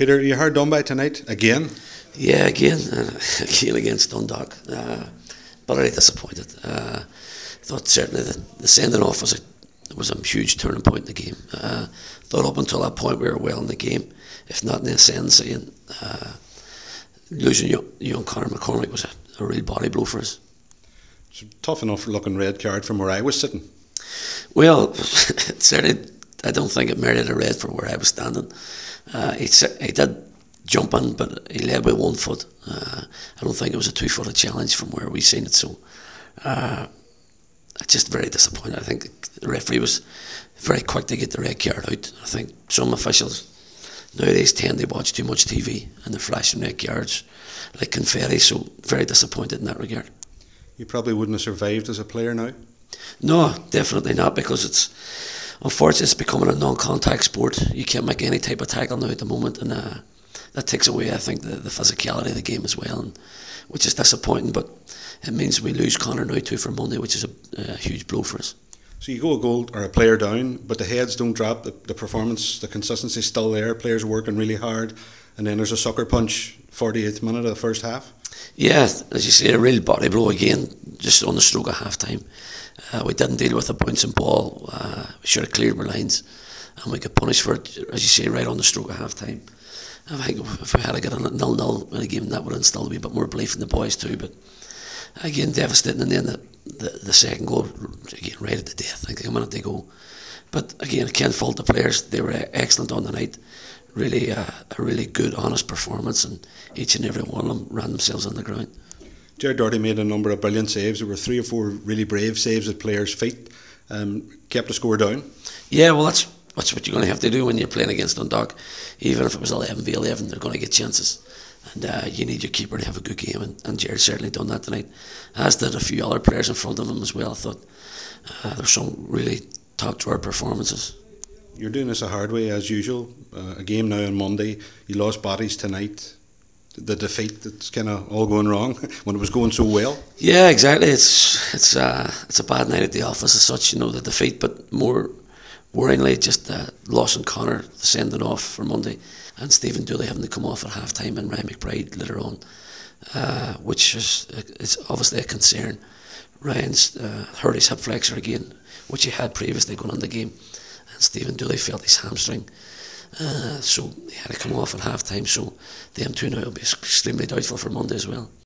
Peter, you hard done by tonight again. Yeah, again, again against Dundalk. But very disappointed. Thought certainly the sending off was a huge turning point in the game. Thought up until that point we were well in the game, if not in the ascendancy. And losing young Conor McCormick was a real body blow for us. It's a tough enough looking red card from where I was sitting. Well, certainly I don't think it merited a red for where I was standing. He did jump in, but he led with 1 foot. I don't think it was a 2-footed challenge from where we seen it. So, just very disappointed. I think the referee was very quick to get the red card out. I think some officials nowadays tend to watch too much TV and they're flashing red cards like confetti. So, very disappointed in that regard. You probably wouldn't have survived as a player now. No, definitely not, because unfortunately it's becoming a non-contact sport. You can't make any type of tackle now at the moment, and that takes away, I think, the physicality of the game as well, and which is disappointing. But it means we lose Conor now too for Monday, which is a huge blow for us. So you go a goal or a player down, but the heads don't drop. The performance, the consistency is still there. Players are working really hard, and then there's a sucker punch, 48th minute of the first half. Yeah, as you say, a real body blow again, just on the stroke of half time. We didn't deal with a bouncing ball. We should have cleared our lines, and we got punished for it, as you say, right on the stroke of half time. I think if we had got a 0-0 in a game, that would have instilled a wee bit more belief in the boys too. But again, devastating. And then the second goal, again, right at the death. I think a minute to go. But again, I can't fault the players. They were excellent on the night. Really, a really good, honest performance, and each and every one of them ran themselves on the ground. Gerard Doherty made a number of brilliant saves. There were 3 or 4 really brave saves at players' feet. Kept the score down. Yeah, well, that's what you're going to have to do when you're playing against Dundalk. Even if it was 11v11, they're going to get chances, and you need your keeper to have a good game. And Gerard certainly done that tonight, as did a few other players in front of him as well. I thought there were some really top drawer performances. You're doing this a hard way as usual. A game now on Monday. You lost bodies tonight. The defeat, that's kind of all going wrong when it was going so well. Yeah, exactly. It's a bad night at the office as such, the defeat, but more worryingly, just loss in Conor, sending off for Monday, and Stephen Dooley having to come off at half time, and Ryan McBride later on, which is obviously a concern. Ryan's hurt his hip flexor again, which he had previously going on the game, and Stephen Dooley felt his hamstring. So he had to come off at half time, so them two now will be extremely doubtful for Monday as well.